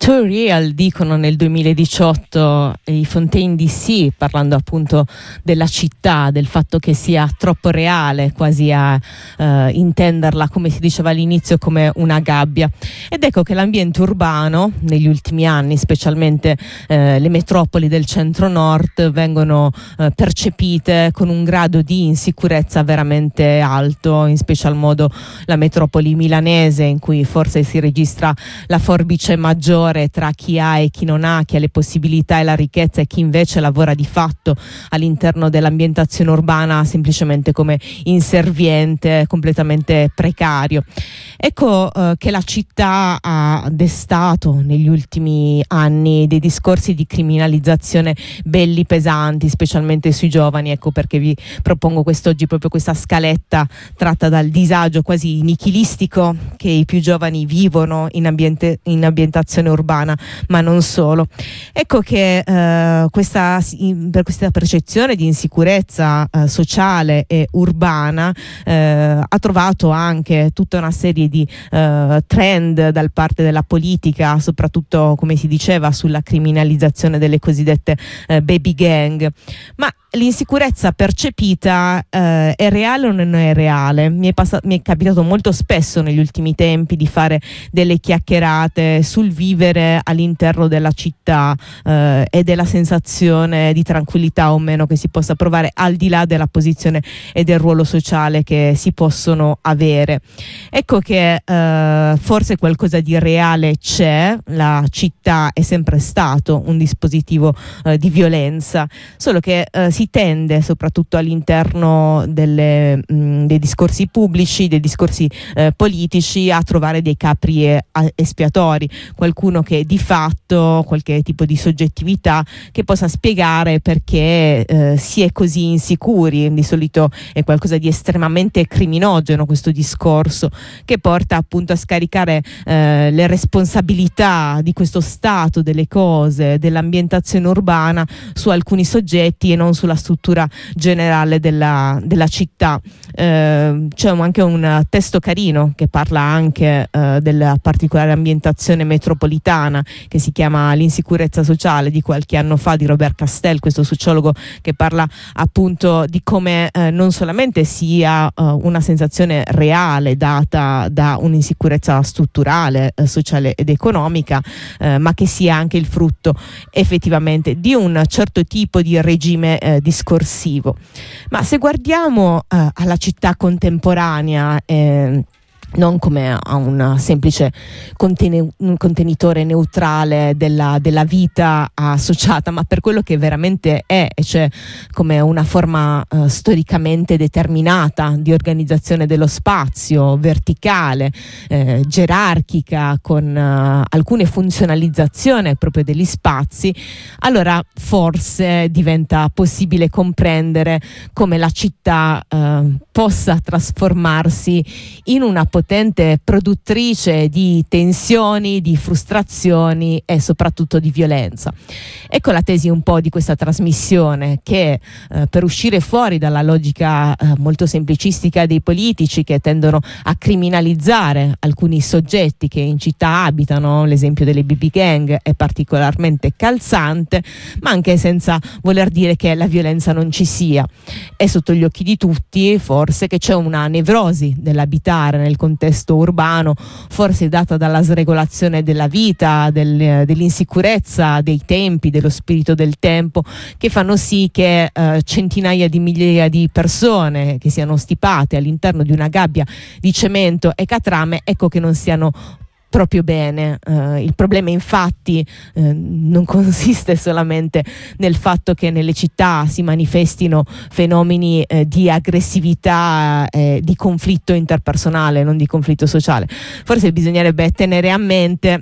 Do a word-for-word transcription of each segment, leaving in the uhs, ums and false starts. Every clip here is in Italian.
Too real, dicono nel duemiladiciotto i Fontaine D C, parlando appunto della città, del fatto che sia troppo reale, quasi a uh, intenderla, come si diceva all'inizio, come una gabbia. Ed ecco che l'ambiente urbano negli ultimi anni, specialmente uh, le metropoli del centro-nord, vengono uh, percepite con un grado di insicurezza veramente alto, in special modo la metropoli milanese, in cui forse si registra la forbice maggiore tra chi ha e chi non ha, chi ha le possibilità e la ricchezza e chi invece lavora di fatto all'interno dell'ambientazione urbana semplicemente come inserviente, completamente precario. Ecco eh, che la città ha destato negli ultimi anni dei discorsi di criminalizzazione belli pesanti, specialmente sui giovani. Ecco perché vi propongo quest'oggi proprio questa scaletta tratta dal disagio quasi nichilistico che i più giovani vivono in, ambiente, in ambientazione urbana, ma non solo. Ecco che eh, questa, per questa percezione di insicurezza eh, sociale e urbana eh, ha trovato anche tutta una serie di eh, trend dal parte della politica, soprattutto, come si diceva, sulla criminalizzazione delle cosiddette eh, baby gang. Ma l'insicurezza percepita eh, è reale o non è reale? Mi è, passato, mi è capitato molto spesso negli ultimi tempi di fare delle chiacchierate sul vivere all'interno della città eh, e della sensazione di tranquillità o meno che si possa provare, al di là della posizione e del ruolo sociale che si possono avere. Ecco che eh, forse qualcosa di reale c'è. La città è sempre stato un dispositivo eh, di violenza, solo che eh, si tende, soprattutto all'interno delle, mh, dei discorsi pubblici, dei discorsi eh, politici, a trovare dei capri e, a, espiatori, qualcuno che di fatto, qualche tipo di soggettività che possa spiegare perché eh, si è così insicuri. Di solito è qualcosa di estremamente criminogeno questo discorso, che porta appunto a scaricare eh, le responsabilità di questo stato delle cose, dell'ambientazione urbana, su alcuni soggetti e non sulla struttura generale della, della città. Eh, c'è anche un testo carino che parla anche eh, della particolare ambientazione metropolitana, che si chiama L'insicurezza sociale, di qualche anno fa, di Robert Castel, questo sociologo che parla appunto di come eh, non solamente sia eh, una sensazione reale data da un'insicurezza strutturale, eh, sociale ed economica, eh, ma che sia anche il frutto effettivamente di un certo tipo di regime eh, discorsivo. Ma se guardiamo eh, alla città contemporanea, eh, non come a un semplice contene- un contenitore neutrale della, della vita associata, ma per quello che veramente è, e cioè come una forma uh, storicamente determinata di organizzazione dello spazio, verticale, eh, gerarchica, con uh, alcune funzionalizzazioni proprio degli spazi, allora forse diventa possibile comprendere come la città uh, possa trasformarsi in una potente produttrice di tensioni, di frustrazioni e soprattutto di violenza. Ecco la tesi un po' di questa trasmissione, che eh, per uscire fuori dalla logica eh, molto semplicistica dei politici che tendono a criminalizzare alcuni soggetti che in città abitano, l'esempio delle B B gang è particolarmente calzante, ma anche senza voler dire che la violenza non ci sia. È sotto gli occhi di tutti forse che c'è una nevrosi dell'abitare nel contesto urbano, forse data dalla sregolazione della vita, del, dell'insicurezza dei tempi, dello spirito del tempo, che fanno sì che eh, centinaia di migliaia di persone che siano stipate all'interno di una gabbia di cemento e catrame, ecco che non siano proprio bene. Uh, il problema infatti uh, non consiste solamente nel fatto che nelle città si manifestino fenomeni uh, di aggressività, uh, di conflitto interpersonale, non di conflitto sociale. Forse bisognerebbe tenere a mente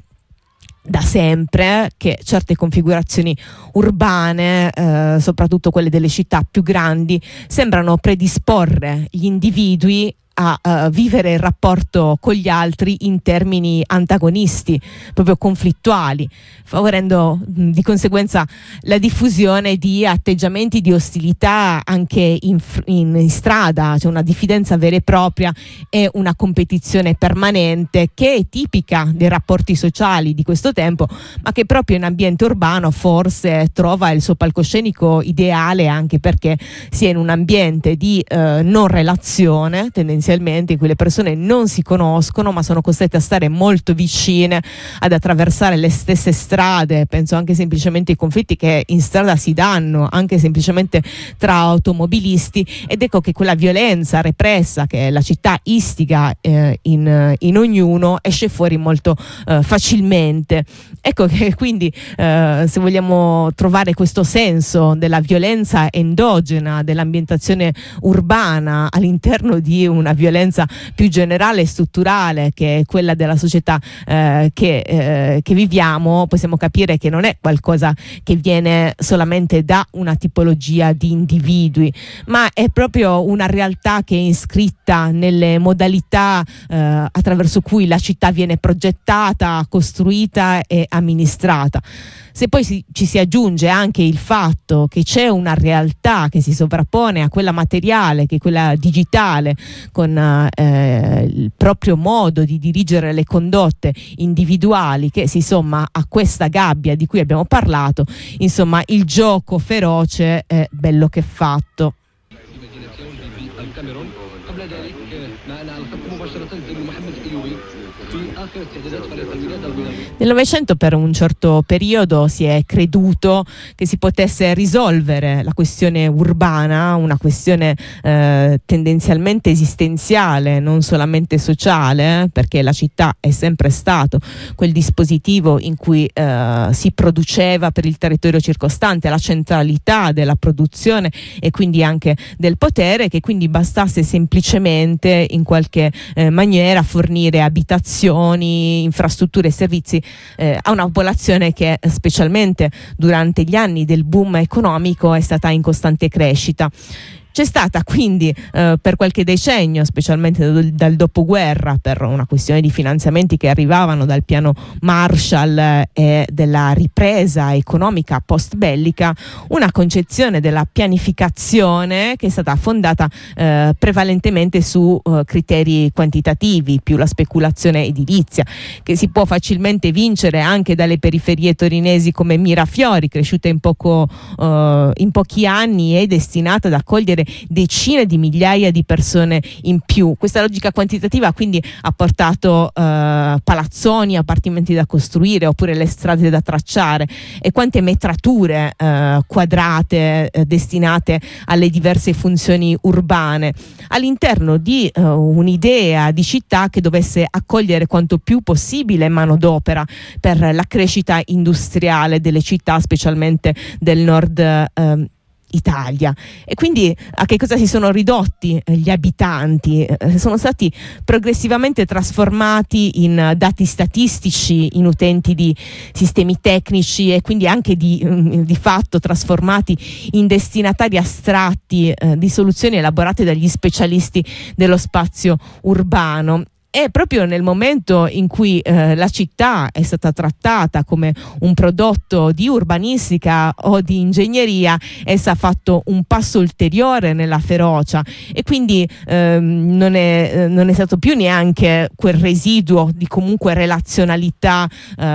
da sempre che certe configurazioni urbane, eh, soprattutto quelle delle città più grandi, sembrano predisporre gli individui a uh, vivere il rapporto con gli altri in termini antagonisti, proprio conflittuali, favorendo mh, di conseguenza la diffusione di atteggiamenti di ostilità anche in, in, in strada, cioè una diffidenza vera e propria e una competizione permanente che è tipica dei rapporti sociali di questo tempo, ma che proprio in ambiente urbano forse trova il suo palcoscenico ideale, anche perché si è in un ambiente di eh, non relazione tendenzialmente, in cui le persone non si conoscono ma sono costrette a stare molto vicine, ad attraversare le stesse strade. Penso anche semplicemente ai conflitti che in strada si danno anche semplicemente tra automobilisti, ed ecco che quella violenza repressa che la città istiga eh, in, in ognuno esce fuori molto eh, facilmente. Ecco che quindi eh, se vogliamo trovare questo senso della violenza endogena dell'ambientazione urbana all'interno di una violenza più generale e strutturale che è quella della società eh, che, eh, che viviamo, possiamo capire che non è qualcosa che viene solamente da una tipologia di individui, ma è proprio una realtà che è iscritta nelle modalità eh, attraverso cui la città viene progettata, costruita e amministrata. Se poi si, ci si aggiunge anche il fatto che c'è una realtà che si sovrappone a quella materiale, che è quella digitale, con eh, il proprio modo di dirigere le condotte individuali, che si somma a questa gabbia di cui abbiamo parlato, insomma il gioco feroce è bello che fatto. Nel Novecento per un certo periodo si è creduto che si potesse risolvere la questione urbana, una questione eh, tendenzialmente esistenziale, non solamente sociale, eh, perché la città è sempre stato quel dispositivo in cui eh, si produceva per il territorio circostante, la centralità della produzione e quindi anche del potere, che quindi bastasse semplicemente in qualche eh, maniera fornire abitazioni, infrastrutture e servizi eh, a una popolazione che specialmente durante gli anni del boom economico è stata in costante crescita. C'è stata quindi eh, per qualche decennio, specialmente dal, dal dopoguerra, per una questione di finanziamenti che arrivavano dal piano Marshall eh, e della ripresa economica post-bellica, una concezione della pianificazione che è stata fondata eh, prevalentemente su eh, criteri quantitativi, più la speculazione edilizia, che si può facilmente vincere anche dalle periferie torinesi come Mirafiori, cresciuta in, poco, eh, in pochi anni e destinata ad accogliere decine di migliaia di persone in più. Questa logica quantitativa quindi ha portato eh, palazzoni, appartamenti da costruire oppure le strade da tracciare, e quante metrature eh, quadrate eh, destinate alle diverse funzioni urbane all'interno di eh, un'idea di città che dovesse accogliere quanto più possibile manodopera per la crescita industriale delle città, specialmente del nord eh, Italia. E quindi a che cosa si sono ridotti gli abitanti? Eh, sono stati progressivamente trasformati in dati statistici, in utenti di sistemi tecnici e quindi anche di, di fatto trasformati in destinatari astratti eh, di soluzioni elaborate dagli specialisti dello spazio urbano. E proprio nel momento in cui eh, la città è stata trattata come un prodotto di urbanistica o di ingegneria, essa ha fatto un passo ulteriore nella ferocia e quindi ehm, non, è, non è stato più neanche quel residuo di comunque relazionalità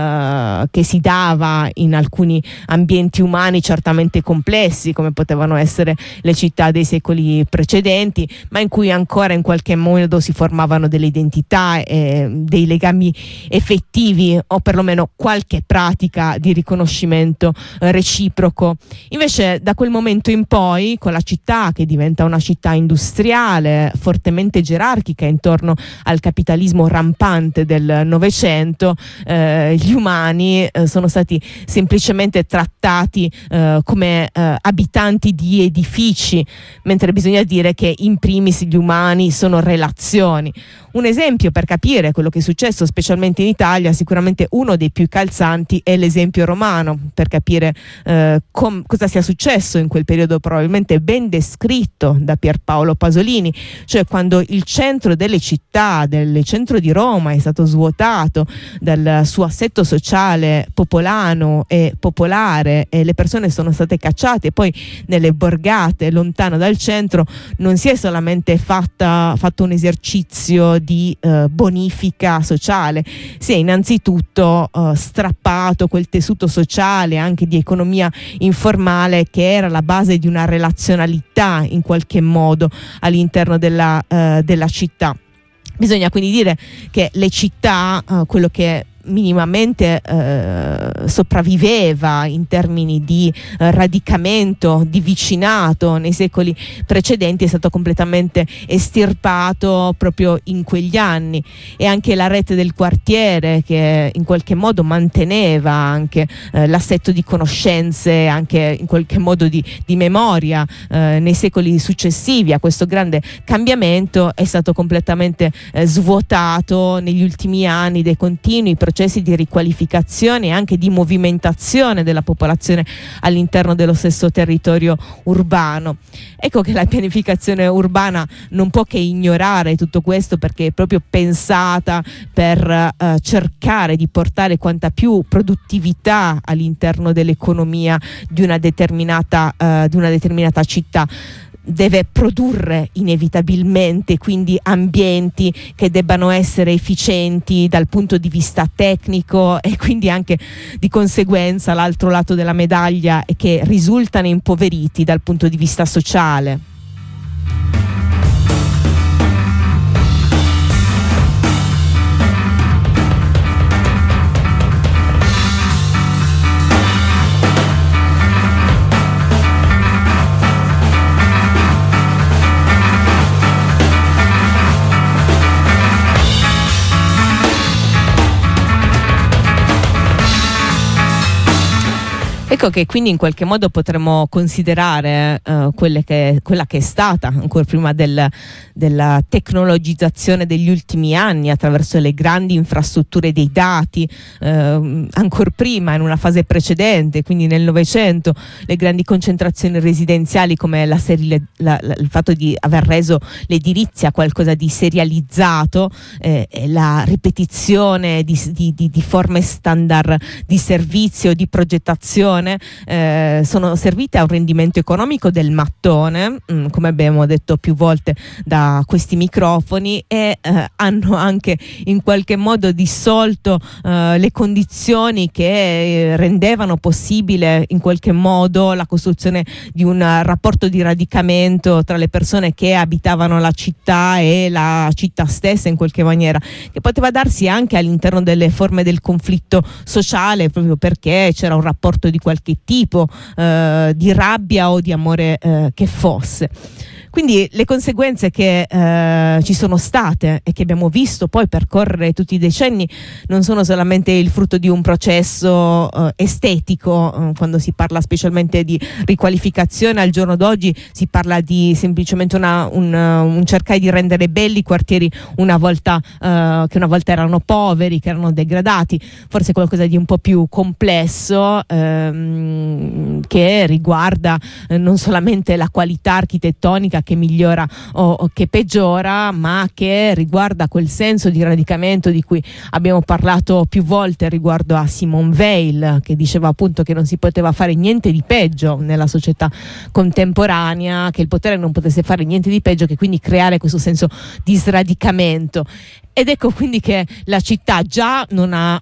eh, che si dava in alcuni ambienti umani certamente complessi, come potevano essere le città dei secoli precedenti, ma in cui ancora in qualche modo si formavano delle identità, Eh, dei legami effettivi o perlomeno qualche pratica di riconoscimento eh, reciproco. Invece da quel momento in poi, con la città che diventa una città industriale fortemente gerarchica intorno al capitalismo rampante del Novecento, eh, gli umani eh, sono stati semplicemente trattati eh, come eh, abitanti di edifici, mentre bisogna dire che in primis gli umani sono relazioni. Un esempio esempio, per capire quello che è successo specialmente in Italia, sicuramente uno dei più calzanti è l'esempio romano, per capire eh, com- cosa sia successo in quel periodo, probabilmente ben descritto da Pierpaolo Pasolini, cioè quando il centro delle città, del centro di Roma, è stato svuotato dal suo assetto sociale popolano e popolare e le persone sono state cacciate. Poi nelle borgate lontano dal centro non si è solamente fatta, fatto un esercizio di eh, bonifica sociale, si è innanzitutto eh, strappato quel tessuto sociale anche di economia informale che era la base di una relazionalità in qualche modo all'interno della, eh, della città. Bisogna quindi dire che le città, eh, quello che minimamente eh, sopravviveva in termini di eh, radicamento, di vicinato nei secoli precedenti, è stato completamente estirpato proprio in quegli anni, e anche la rete del quartiere che in qualche modo manteneva anche eh, l'assetto di conoscenze, anche in qualche modo di, di memoria eh, nei secoli successivi a questo grande cambiamento, è stato completamente eh, svuotato negli ultimi anni dei continui processi di riqualificazione e anche di movimentazione della popolazione all'interno dello stesso territorio urbano. Ecco che la pianificazione urbana non può che ignorare tutto questo, perché è proprio pensata per eh, cercare di portare quanta più produttività all'interno dell'economia di una determinata, eh, di una determinata città. Deve produrre inevitabilmente quindi ambienti che debbano essere efficienti dal punto di vista tecnico, e quindi anche di conseguenza l'altro lato della medaglia è che risultano impoveriti dal punto di vista sociale. Ecco che quindi in qualche modo potremmo considerare eh, quelle che, quella che è stata ancora prima del, della tecnologizzazione degli ultimi anni attraverso le grandi infrastrutture dei dati, eh, ancora prima in una fase precedente, quindi nel Novecento, le grandi concentrazioni residenziali come la seri- la, la, il fatto di aver reso l'edilizia qualcosa di serializzato, eh, e la ripetizione di, di, di, di forme standard di servizio, di progettazione, Eh, sono servite a un rendimento economico del mattone, mh, come abbiamo detto più volte da questi microfoni, e eh, hanno anche in qualche modo dissolto eh, le condizioni che rendevano possibile in qualche modo la costruzione di un rapporto di radicamento tra le persone che abitavano la città e la città stessa, in qualche maniera, che poteva darsi anche all'interno delle forme del conflitto sociale, proprio perché c'era un rapporto di qualche tipo eh, di rabbia o di amore eh, che fosse. Quindi le conseguenze che eh, ci sono state e che abbiamo visto poi percorrere tutti i decenni non sono solamente il frutto di un processo eh, estetico, eh, quando si parla specialmente di riqualificazione al giorno d'oggi si parla di semplicemente una, un, un cercare di rendere belli quartieri una volta, eh, che una volta erano poveri, che erano degradati, forse qualcosa di un po' più complesso, ehm, che riguarda eh, non solamente la qualità architettonica che migliora o, o che peggiora, ma che riguarda quel senso di radicamento di cui abbiamo parlato più volte riguardo a Simone Weil, che diceva appunto che non si poteva fare niente di peggio nella società contemporanea, che il potere non potesse fare niente di peggio che quindi creare questo senso di sradicamento. Ed ecco quindi che la città già non, ha,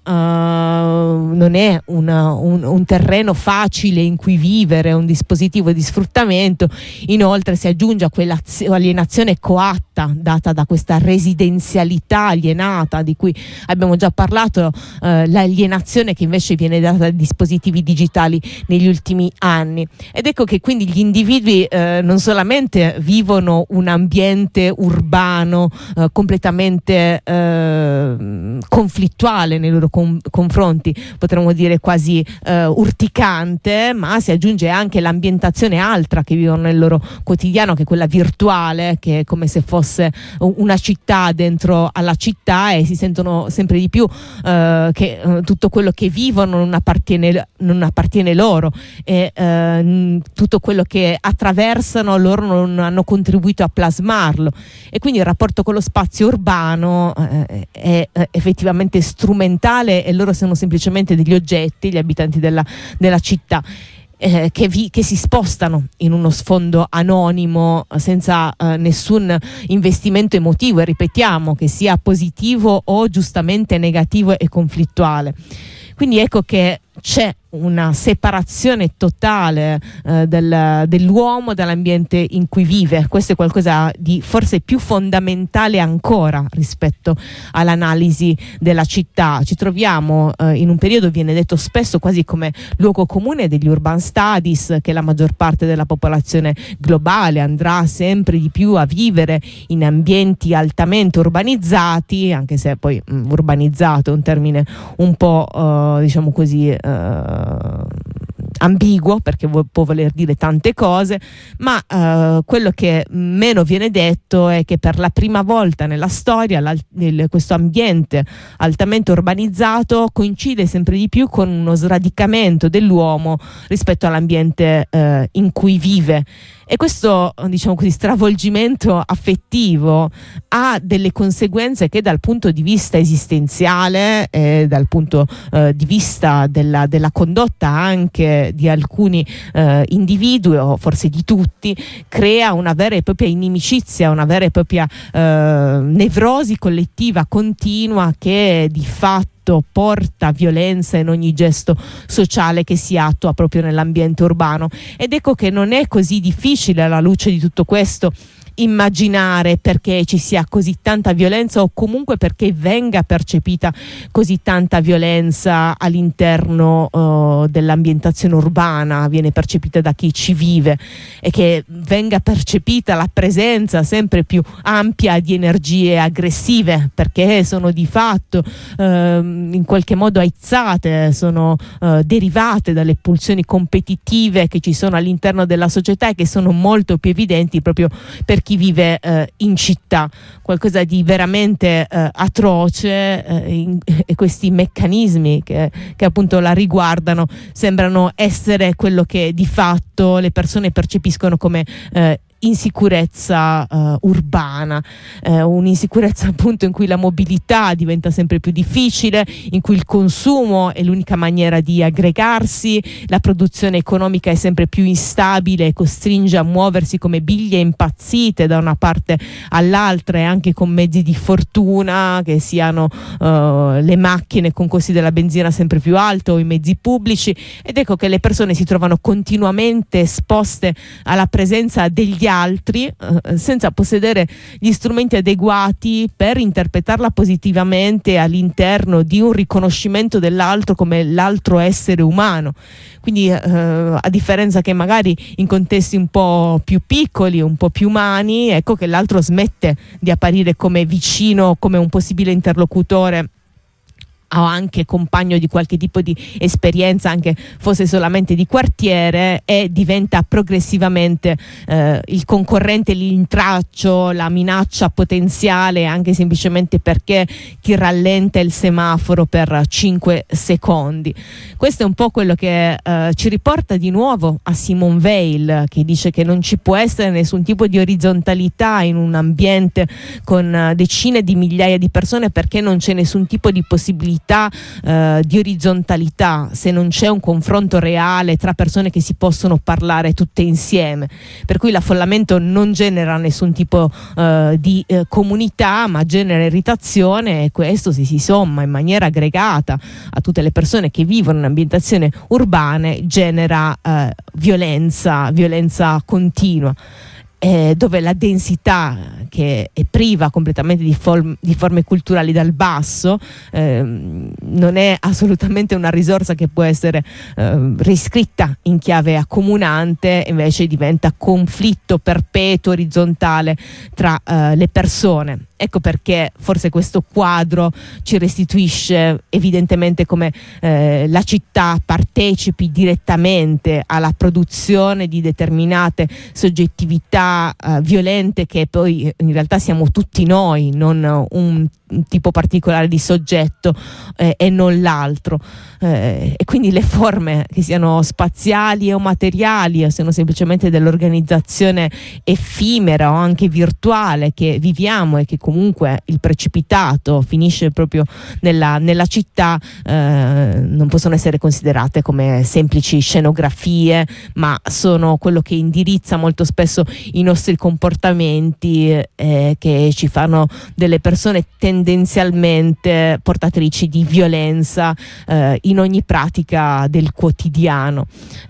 uh, non è una, un, un terreno facile in cui vivere, un dispositivo di sfruttamento, inoltre si aggiunge a quell'alienazione coatta data da questa residenzialità alienata di cui abbiamo già parlato, uh, l'alienazione che invece viene data dai dispositivi digitali negli ultimi anni. Ed ecco che quindi gli individui uh, non solamente vivono un ambiente urbano uh, completamente eh, conflittuale nei loro con- confronti, potremmo dire quasi eh, urticante, ma si aggiunge anche l'ambientazione altra che vivono nel loro quotidiano, che è quella virtuale, che è come se fosse una città dentro alla città, e si sentono sempre di più eh, che eh, tutto quello che vivono non appartiene, non appartiene loro, e eh, tutto quello che attraversano loro non hanno contribuito a plasmarlo, e quindi il rapporto con lo spazio urbano eh, è, è effettivamente strumentale, e loro sono semplicemente degli oggetti, gli abitanti della, della città. Eh, che, vi, che si spostano in uno sfondo anonimo senza eh, nessun investimento emotivo, e ripetiamo che sia positivo o giustamente negativo e conflittuale. Quindi ecco che c'è una separazione totale eh, del, dell'uomo dall'ambiente in cui vive. Questo è qualcosa di forse più fondamentale ancora rispetto all'analisi della città. Ci troviamo eh, in un periodo, viene detto spesso quasi come luogo comune degli urban studies, che la maggior parte della popolazione globale andrà sempre di più a vivere in ambienti altamente urbanizzati, anche se poi mh, urbanizzato è un termine un po' eh, diciamo così eh, ambiguo, perché può voler dire tante cose, ma uh, quello che meno viene detto è che per la prima volta nella storia il, questo ambiente altamente urbanizzato coincide sempre di più con uno sradicamento dell'uomo rispetto all'ambiente uh, in cui vive. E questo, diciamo così, stravolgimento affettivo ha delle conseguenze che dal punto di vista esistenziale e dal punto eh, di vista della, della condotta anche di alcuni eh, individui, o forse di tutti, crea una vera e propria inimicizia, una vera e propria eh, nevrosi collettiva continua, che di fatto porta violenza in ogni gesto sociale che si attua proprio nell'ambiente urbano. Ed ecco che non è così difficile, alla luce di tutto questo, immaginare perché ci sia così tanta violenza, o comunque perché venga percepita così tanta violenza all'interno uh, dell'ambientazione urbana, viene percepita da chi ci vive, e che venga percepita la presenza sempre più ampia di energie aggressive, perché sono di fatto uh, in qualche modo aizzate, sono uh, derivate dalle pulsioni competitive che ci sono all'interno della società, e che sono molto più evidenti proprio per chi vive eh, in città. Qualcosa di veramente eh, atroce, eh, in, e questi meccanismi che, che appunto la riguardano sembrano essere quello che di fatto le persone percepiscono come eh, insicurezza uh, urbana, eh, un'insicurezza appunto in cui la mobilità diventa sempre più difficile, in cui il consumo è l'unica maniera di aggregarsi, la produzione economica è sempre più instabile e costringe a muoversi come biglie impazzite da una parte all'altra, e anche con mezzi di fortuna, che siano uh, le macchine con costi della benzina sempre più alti o i mezzi pubblici. Ed ecco che le persone si trovano continuamente esposte alla presenza degli altri, eh, senza possedere gli strumenti adeguati per interpretarla positivamente all'interno di un riconoscimento dell'altro come l'altro essere umano. Quindi eh, a differenza che magari in contesti un po' più piccoli, un po' più umani, ecco che l'altro smette di apparire come vicino, come un possibile interlocutore o anche compagno di qualche tipo di esperienza, anche fosse solamente di quartiere, e diventa progressivamente eh, il concorrente, l'intraccio, la minaccia potenziale, anche semplicemente perché chi rallenta il semaforo per cinque secondi. Questo è un po' quello che eh, ci riporta di nuovo a Simone Weil, che dice che non ci può essere nessun tipo di orizzontalità in un ambiente con decine di migliaia di persone, perché non c'è nessun tipo di possibilità Uh, di orizzontalità se non c'è un confronto reale tra persone che si possono parlare tutte insieme. Per cui l'affollamento non genera nessun tipo uh, di uh, comunità, ma genera irritazione, e questo, se si somma in maniera aggregata a tutte le persone che vivono in ambientazioni urbane, genera uh, violenza, violenza continua. eh, dove la densità, che è priva completamente di, form- di forme culturali dal basso, eh, non è assolutamente una risorsa che può essere eh, riscritta in chiave accomunante, invece diventa conflitto perpetuo orizzontale tra eh, le persone. Ecco perché forse questo quadro ci restituisce evidentemente come eh, la città partecipi direttamente alla produzione di determinate soggettività eh, violente, che poi in realtà siamo tutti noi, non un, un tipo particolare di soggetto eh, e non l'altro. Eh, e quindi le forme, che siano spaziali o materiali, o siano semplicemente dell'organizzazione effimera o anche virtuale che viviamo, e che comunque il precipitato finisce proprio nella, nella città, eh, non possono essere considerate come semplici scenografie, ma sono quello che indirizza molto spesso i nostri comportamenti, eh, che ci fanno delle persone tendenzialmente portatrici di violenza eh, in ogni pratica del quotidiano.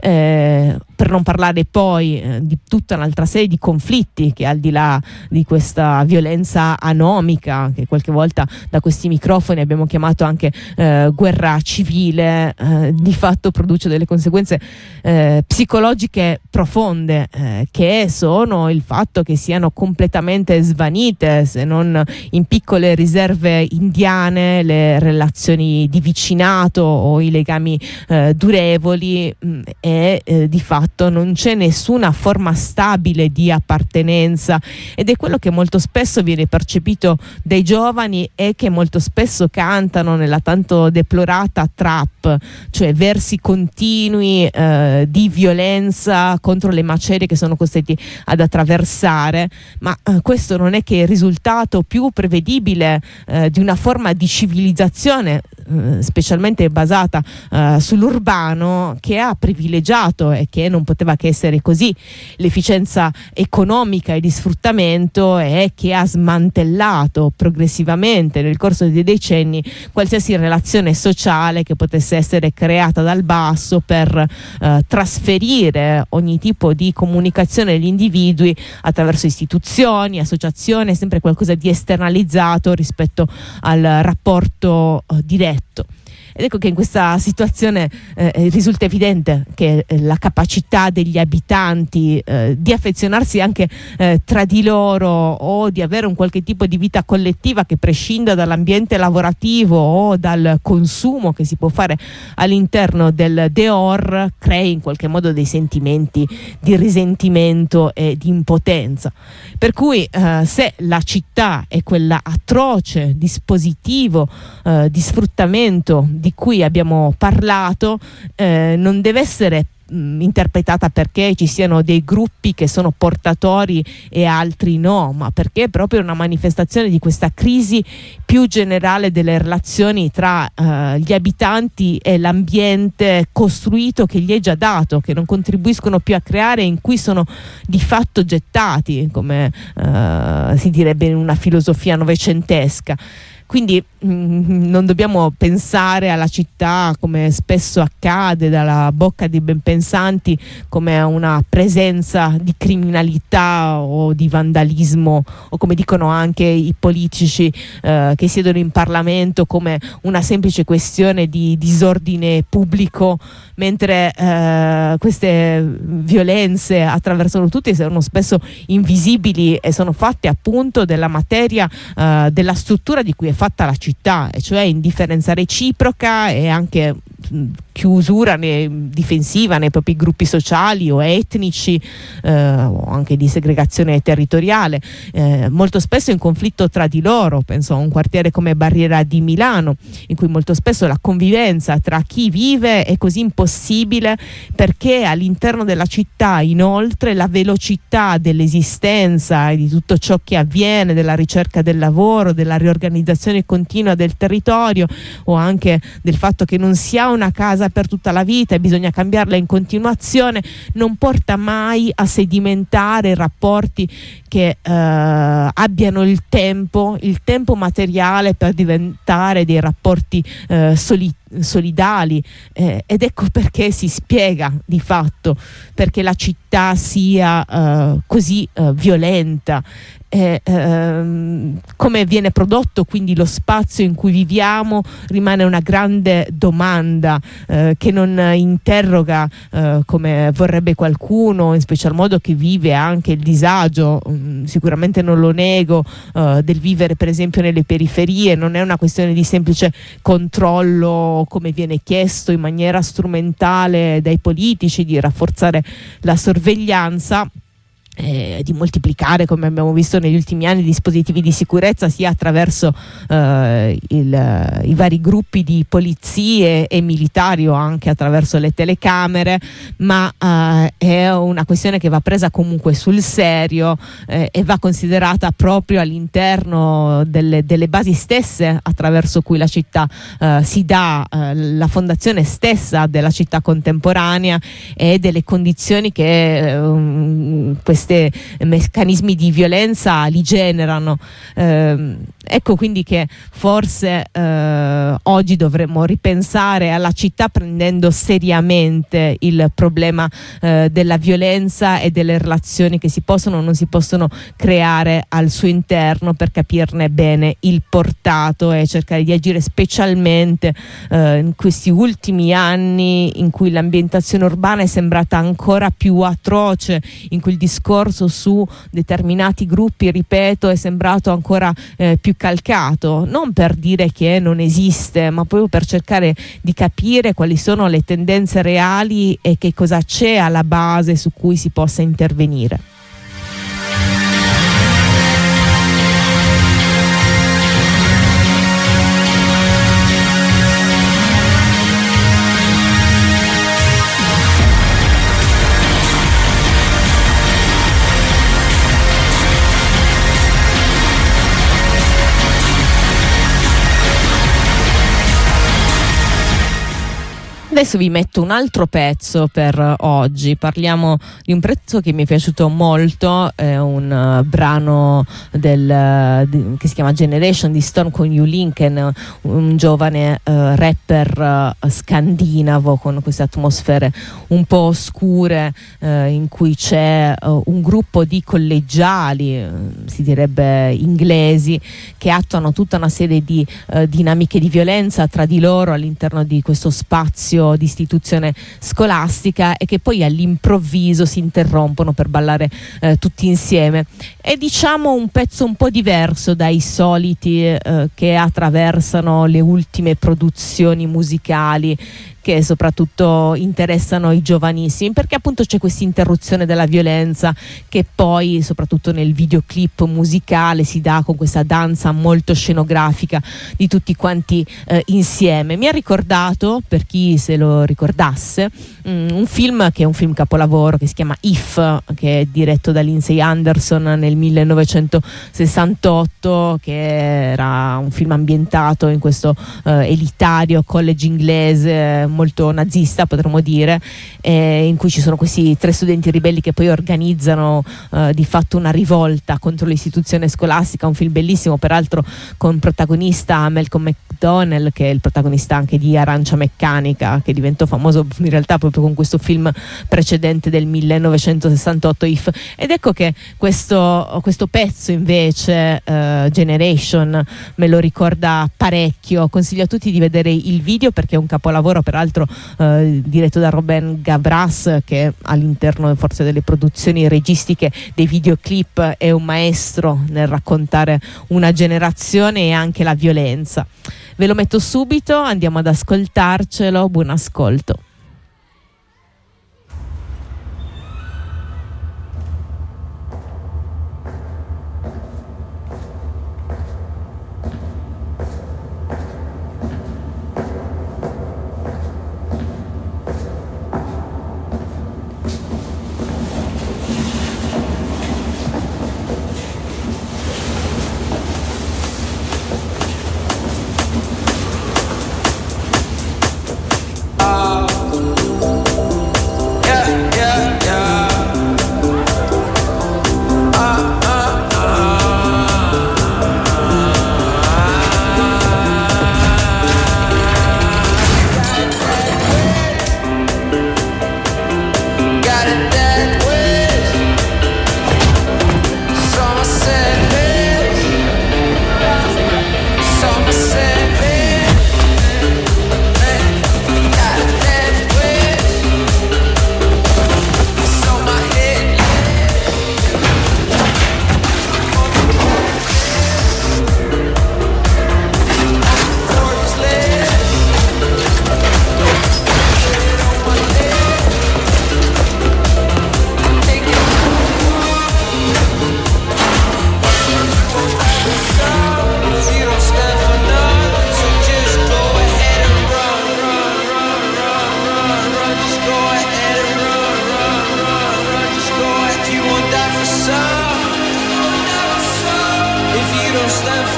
Eh, per non parlare poi eh, di tutta un'altra serie di conflitti che, al di là di questa violenza anomica, che qualche volta da questi microfoni abbiamo chiamato anche eh, guerra civile, eh, di fatto produce delle conseguenze eh, psicologiche profonde, eh, che sono il fatto che siano completamente svanite, se non in piccole riserve indiane, le relazioni di vicinato o i legami eh, durevoli, mh, e eh, di fatto non c'è nessuna forma stabile di appartenenza, ed è quello che molto spesso viene percepito dai giovani e che molto spesso cantano nella tanto deplorata trap, cioè versi continui eh, di violenza contro le macerie che sono costretti ad attraversare. Ma eh, questo non è che il risultato più prevedibile eh, di una forma di civilizzazione eh, specialmente basata eh, sull'urbano, che ha privilegiato, e che non poteva che essere così, l'efficienza economica e di sfruttamento, e che ha smantellato progressivamente nel corso dei decenni qualsiasi relazione sociale che potesse essere creata dal basso per eh, trasferire ogni tipo di comunicazione agli individui attraverso istituzioni, associazioni, sempre qualcosa di esternalizzato rispetto al rapporto eh, diretto. Ed ecco che in questa situazione eh, risulta evidente che eh, la capacità degli abitanti eh, di affezionarsi anche eh, tra di loro, o di avere un qualche tipo di vita collettiva che prescinda dall'ambiente lavorativo o dal consumo che si può fare all'interno del Deor, crei in qualche modo dei sentimenti di risentimento e di impotenza. Per cui eh, se la città è quella atroce dispositivo eh, di sfruttamento di cui abbiamo parlato, eh, non deve essere mh, interpretata perché ci siano dei gruppi che sono portatori e altri no, ma perché è proprio una manifestazione di questa crisi più generale delle relazioni tra eh, gli abitanti e l'ambiente costruito che gli è già dato, che non contribuiscono più a creare, in cui sono di fatto gettati, come eh, si direbbe in una filosofia novecentesca. Quindi mh, non dobbiamo pensare alla città, come spesso accade dalla bocca dei benpensanti, come a una presenza di criminalità o di vandalismo, o come dicono anche i politici eh, che siedono in Parlamento, come una semplice questione di disordine pubblico, mentre eh, queste violenze attraversano tutti e sono spesso invisibili, e sono fatte appunto della materia, eh, della struttura di cui è fatta la città, e cioè indifferenza reciproca e anche mh, chiusura ne, difensiva nei propri gruppi sociali o etnici, eh, o anche di segregazione territoriale, eh, molto spesso in conflitto tra di loro. Penso a un quartiere come Barriera di Milano, in cui molto spesso la convivenza tra chi vive è così impossibile, perché all'interno della città inoltre la velocità dell'esistenza e di tutto ciò che avviene, della ricerca del lavoro, della riorganizzazione continua del territorio, o anche del fatto che non si ha una casa per tutta la vita e bisogna cambiarla in continuazione, non porta mai a sedimentare rapporti che eh, abbiano il tempo, il tempo materiale per diventare dei rapporti eh, solidi solidali, eh, ed ecco perché si spiega di fatto perché la città sia uh, così uh, violenta, eh, ehm, come viene prodotto quindi lo spazio in cui viviamo rimane una grande domanda eh, che non interroga eh, come vorrebbe qualcuno, in special modo che vive anche il disagio, mh, sicuramente non lo nego, eh, del vivere per esempio nelle periferie. Non è una questione di semplice controllo, come viene chiesto in maniera strumentale dai politici, di rafforzare la sorveglianza, Eh, di moltiplicare, come abbiamo visto negli ultimi anni, dispositivi di sicurezza sia attraverso eh, il, i vari gruppi di polizie e militari o anche attraverso le telecamere, ma eh, è una questione che va presa comunque sul serio eh, e va considerata proprio all'interno delle, delle basi stesse attraverso cui la città eh, si dà, eh, la fondazione stessa della città contemporanea e delle condizioni che eh, queste meccanismi di violenza li generano. Eh, ecco quindi che forse eh, oggi dovremmo ripensare alla città prendendo seriamente il problema eh, della violenza e delle relazioni che si possono o non si possono creare al suo interno, per capirne bene il portato e cercare di agire specialmente eh, in questi ultimi anni in cui l'ambientazione urbana è sembrata ancora più atroce, in cui il discorso su determinati gruppi, ripeto, è sembrato ancora eh, più calcato, non per dire che non esiste, ma proprio per cercare di capire quali sono le tendenze reali e che cosa c'è alla base su cui si possa intervenire. Adesso vi metto un altro pezzo per oggi. Parliamo di un pezzo che mi è piaciuto molto, è un uh, brano del, di, che si chiama Generation di Storm Conway Lincoln, un giovane uh, rapper uh, scandinavo con queste atmosfere un po' oscure uh, in cui c'è uh, un gruppo di collegiali, uh, si direbbe inglesi, che attuano tutta una serie di uh, dinamiche di violenza tra di loro all'interno di questo spazio di istituzione scolastica e che poi all'improvviso si interrompono per ballare eh, tutti insieme. È diciamo un pezzo un po' diverso dai soliti eh, che attraversano le ultime produzioni musicali che soprattutto interessano i giovanissimi, perché appunto c'è questa interruzione della violenza che poi soprattutto nel videoclip musicale si dà con questa danza molto scenografica di tutti quanti eh, insieme. Mi ha ricordato, per chi se lo ricordasse, mh, un film che è un film capolavoro che si chiama If, che è diretto da Lindsay Anderson nel millenovecentosessantotto, che era un film ambientato in questo eh, elitario college inglese molto nazista, potremmo dire, eh, in cui ci sono questi tre studenti ribelli che poi organizzano eh, di fatto una rivolta contro l'istituzione scolastica. Un film bellissimo, peraltro con protagonista Malcolm McDowell, che è il protagonista anche di Arancia Meccanica, che diventò famoso in realtà proprio con questo film precedente del millenovecentosessantotto, If. Ed ecco che questo, questo pezzo invece, uh, Generation, me lo ricorda parecchio. Consiglio a tutti di vedere il video perché è un capolavoro, peraltro eh, diretto da Robin Gavras, che all'interno forse delle produzioni registiche dei videoclip è un maestro nel raccontare una generazione e anche la violenza. Ve lo metto subito, andiamo ad ascoltarcelo, buon ascolto.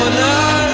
for love.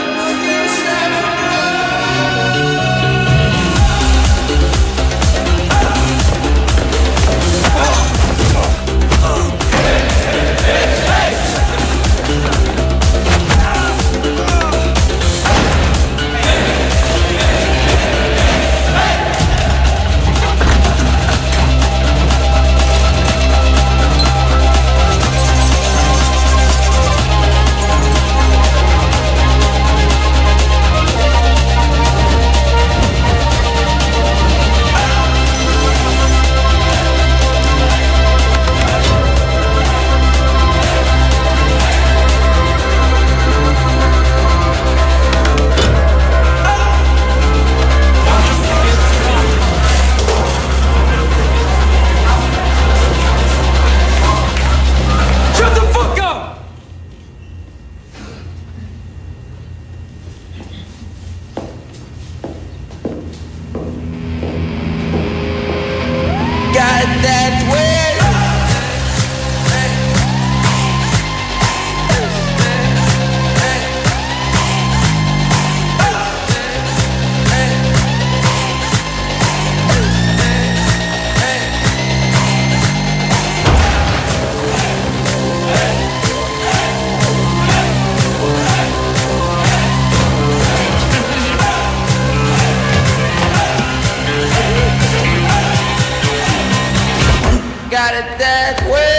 Got it that way.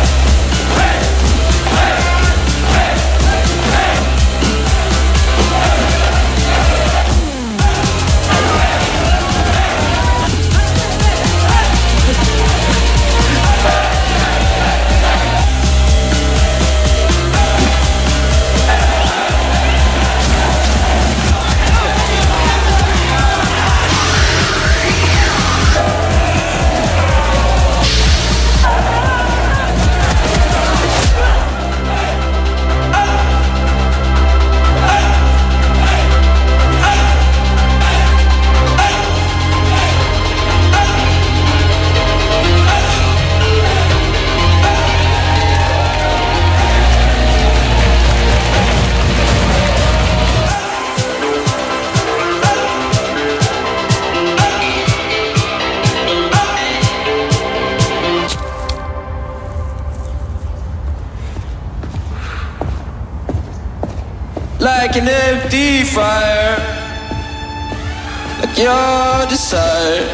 Like an empty fire, like your desire.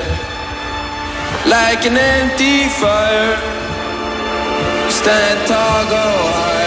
Like an empty fire, stand tall, go high.